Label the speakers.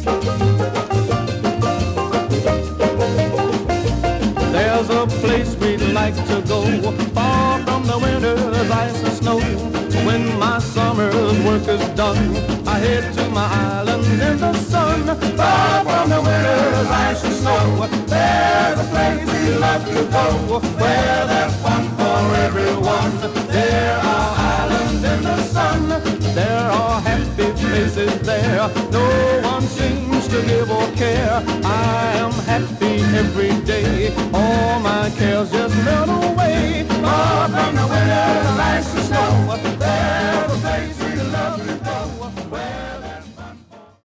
Speaker 1: There's a place we'd like to go, far from the winter's ice and snow. When my summer's work is done, I head to my island in the sun. Far from the winter's ice and snow, there's a place we'd love to go, where there's fun for everyone. There are islands in the sun, there are happy faces there. No one seems to give or care. I am happy every day. All my